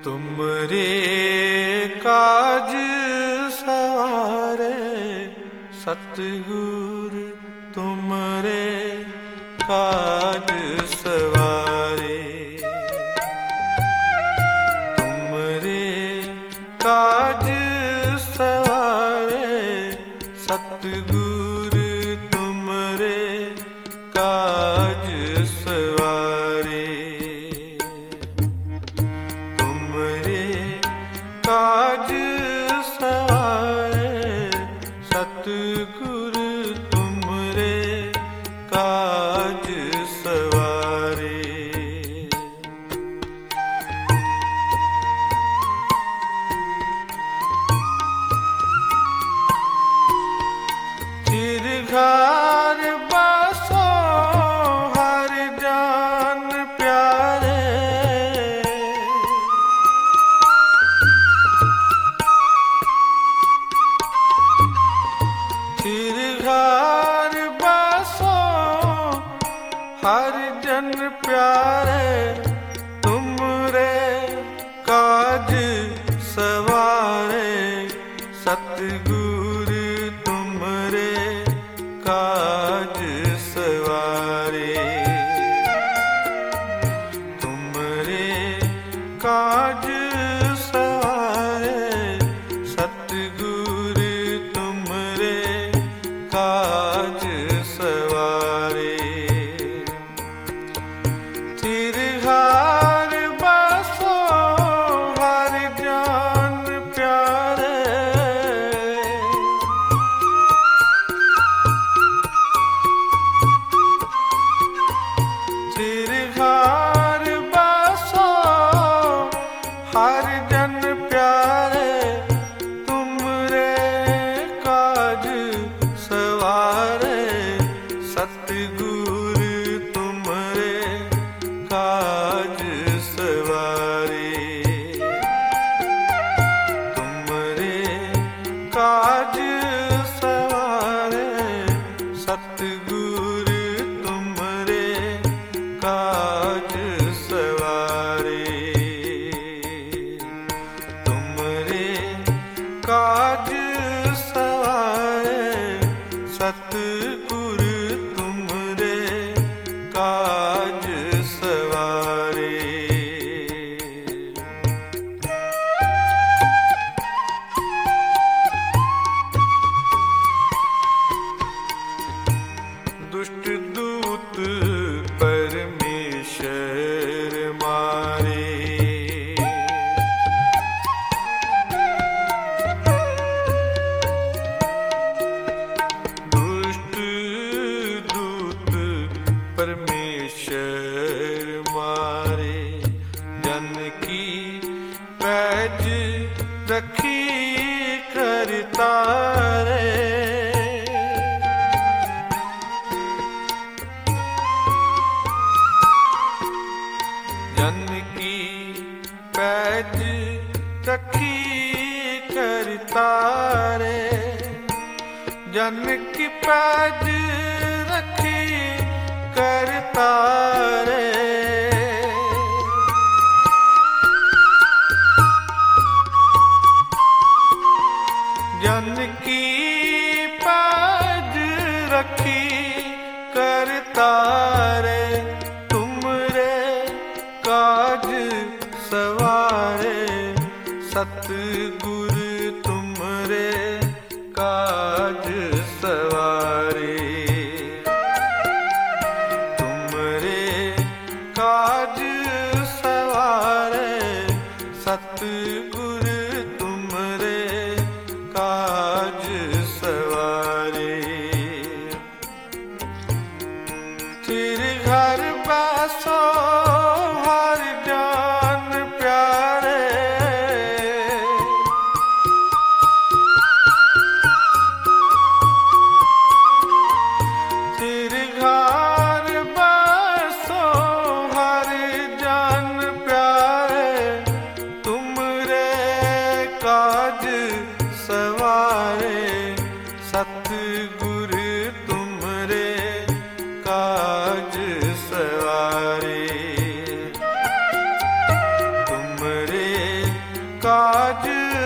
तुमरे काज सवारे सतगुरु तुमरे काज सवारे। तुमरे काज सवारे सतगुरु तुमरे काज सवारे। तुमरे काज सवारे सतगुरु तुमरे काज सवारे। चिरघार बसो हर जान प्यारे। चिरघार बसो हर जन प्यारे। तुमरे काज सवारे सतगुरु तुमरे काज सवारे। तुमरे काज सवारे सतगुरु तुमरे काज सवारे। चिरघार बसो हर जान प्यारे। चिरघार बसो हर जन प्यारे। तुमरे काज सवारे सतगुरु तुमरे काज सवारे। तुमरे काज सवारे सतगुरु तुमरे काज सवारे। तुमरे काज सवारे सतगुरु तुमरे काज सवारे। दुष्ट दूत परमेश्वर मारे। दुष्ट दूत परमेश्वर मारे। जन की पैज रखी करतारे। जन की पैज रखी करतारे। जन की पैज रखी करतारे। जन की पैज रखी करतारे। तुमरे काज सवारे सतगुरु तुमरे काज सवारे। तुमरे काज सवारे सतगुरु तुमरे काज सवारे। चिरघार बसो हर जान प्यारे। चिरघार बसो हर जान प्यारे। तुमरे काज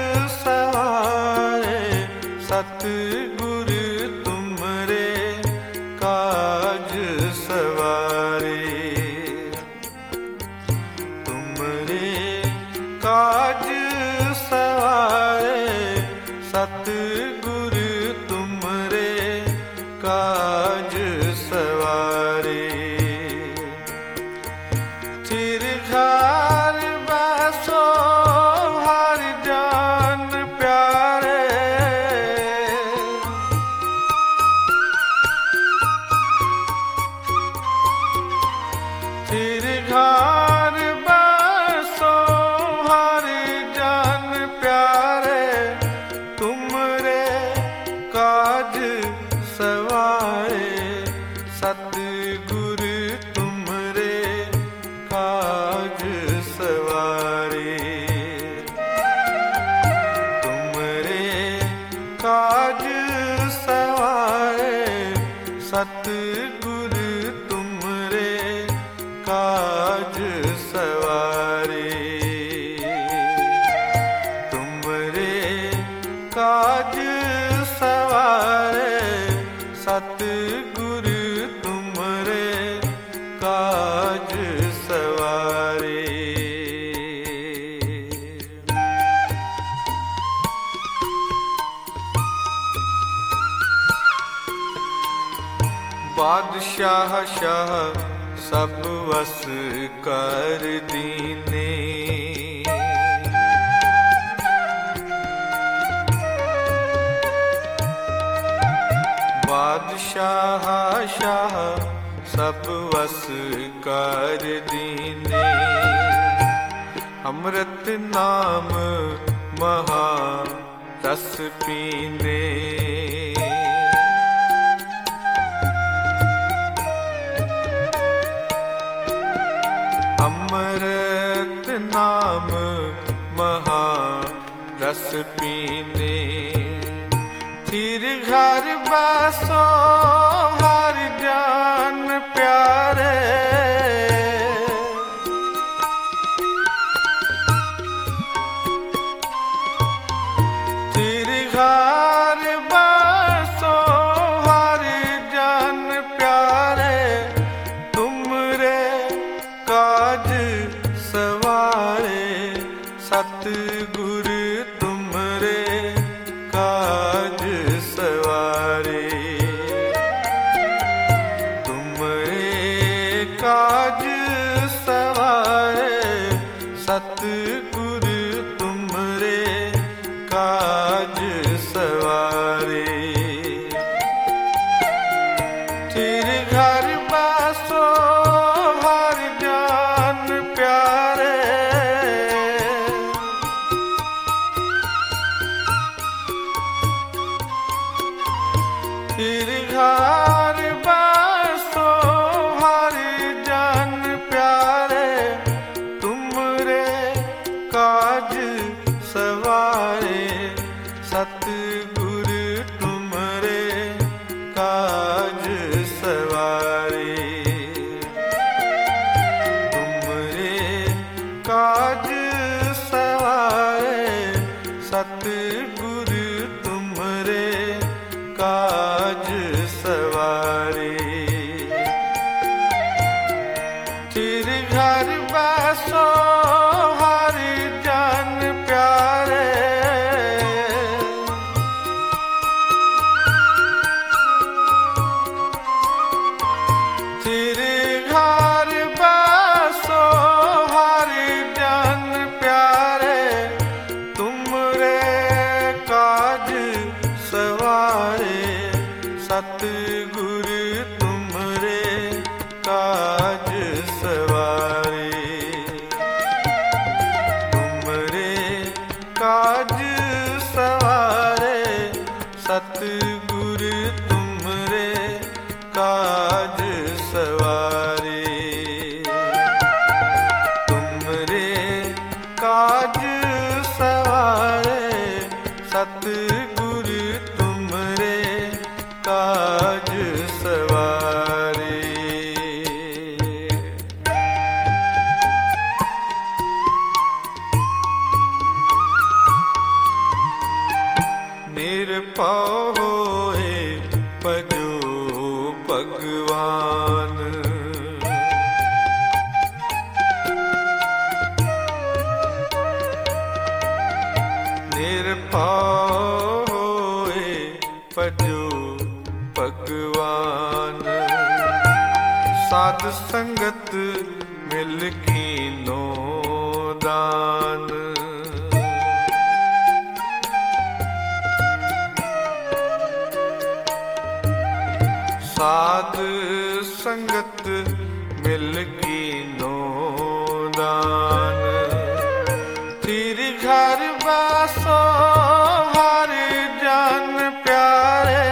सवारे सतगुर तुमरे काज सवारे तुमरे काज सवारे सतगुर तुमरे काज सवारे चिर घर बसो हर जान प्यारे चिर घर बसो हर जान प्यारे तुमरे काज सवारे सतगुर तुमरे काज सवारे तुमरे काज सवारे सतगुर तुमरे काज सवारे तुमरे काज सवारे सतगुर तुमरे काज सवारे बादशाह शाह सब वस कर दीने बादशाह शाह सब वस कर दीने अमृत नाम महा रस पीने अमृत नाम महा रस पीने चिर घर बसो हर जान प्यारे चिर घर बसो हर जान प्यारे तुमरे काज सवारे सतगुर तुमरे काज सवारे तुमरे काज सवारे सतगुर तुमरे काज सवारे चिर घर बसो हर जान प्यारे चिर घर बसो हर जान प्यारे तुमरे काज सवारे सतगुर तुमरे काज सवारे तुमरे काज सवारे सतगुर तुमरे काज सवारे चिर घर बसो हर जान प्यारे चिर घर बसो हर जान प्यारे तुमरे काज सवारे सतगुर तुमरे काज सवारे तुमरे काज सवारे सतगुर तुमरे काज सवारे तुमरे काज सवारे सतगुर तुमरे काज सवारे निरपौ होए भजो भगवान। निरपौ होए भजो भगवान। साध संगत मिल कीनो दान। साध संगत मिल कीनो दान। तीर घर बासो हर जन प्यारे।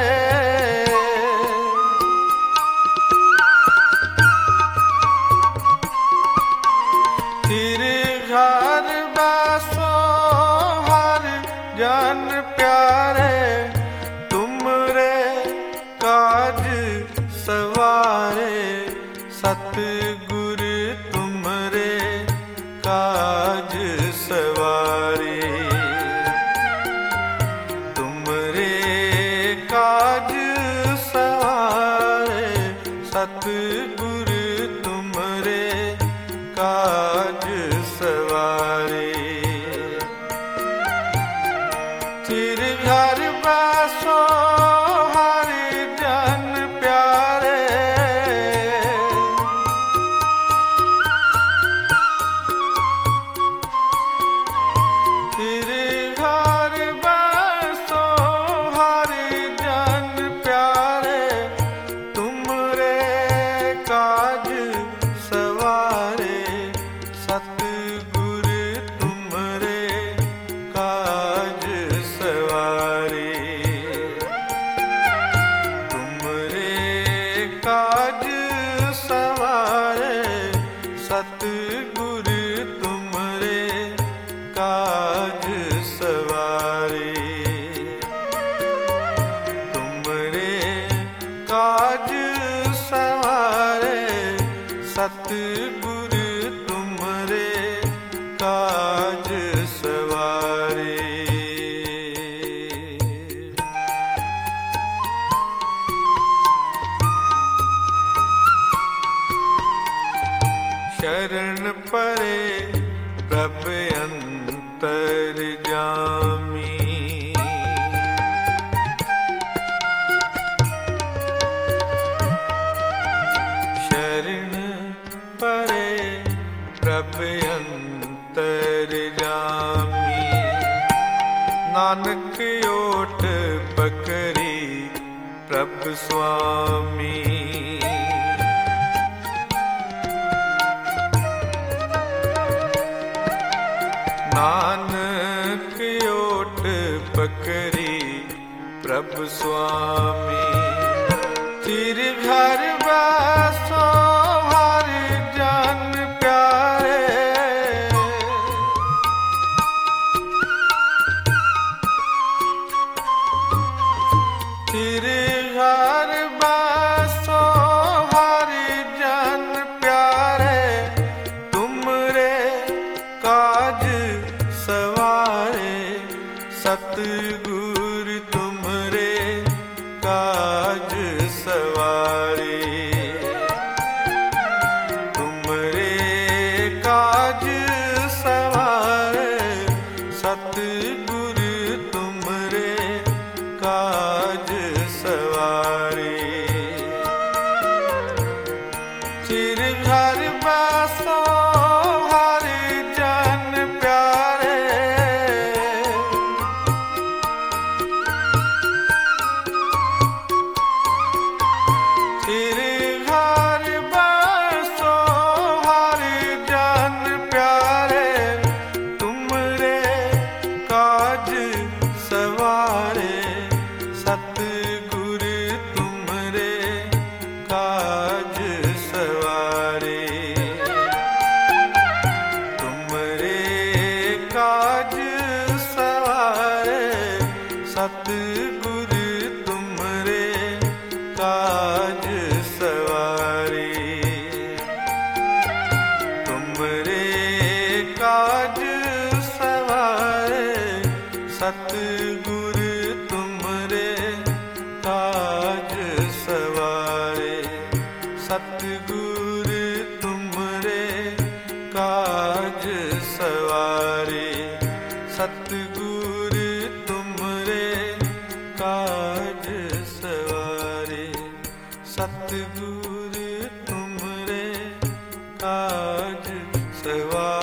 तीर घर बासो हर जन प्यारे। तुमरे काज सवारे सतगुर तुमरे काज सवारे। तुमरे काज सवारे सतगुर तुमरे काज सवारे। चिर घर बासो हर जन प्यारे। चिर घर बासो हर जन प्यारे। तुमरे काज सवारे सतगुर तुमरे काज सवारे। तुमरे काज सवारे सतगुर तुमरे काज सवारे। तुमरे काज सवारे सतगुर तुमरे काज सवारे। शरण परे प्रभ अंतर जामी। शरण परे प्रभ अंतर जामी। नानक ओट पकड़ी प्रभ स्वामी। नानक ओट पकड़ी प्रभ स्वामी। चिर घर बासो हर जन प्यारे। चिर घर बासो हर जन प्यारे। तुमरे काज सवारे सतगुर तुमरे काज सवारे। तुमरे काज सवारे सतगुर तुमरे काज सवारे। चिर घर बासो हर जन प्यारे। चिर घर बासो हर जन प्यारे। तुमरे काज सवारे सतगुर तुमरे काज सवारे। तुमरे काज सवारे सतगुर तुमरे काज सवारे। तुमरे काज सवारे सतगुर तुमरे सतगुर तुमरे काज सवारे, सतगुर तुमरे काज सवारे, सतगुर तुमरे काज सवारे।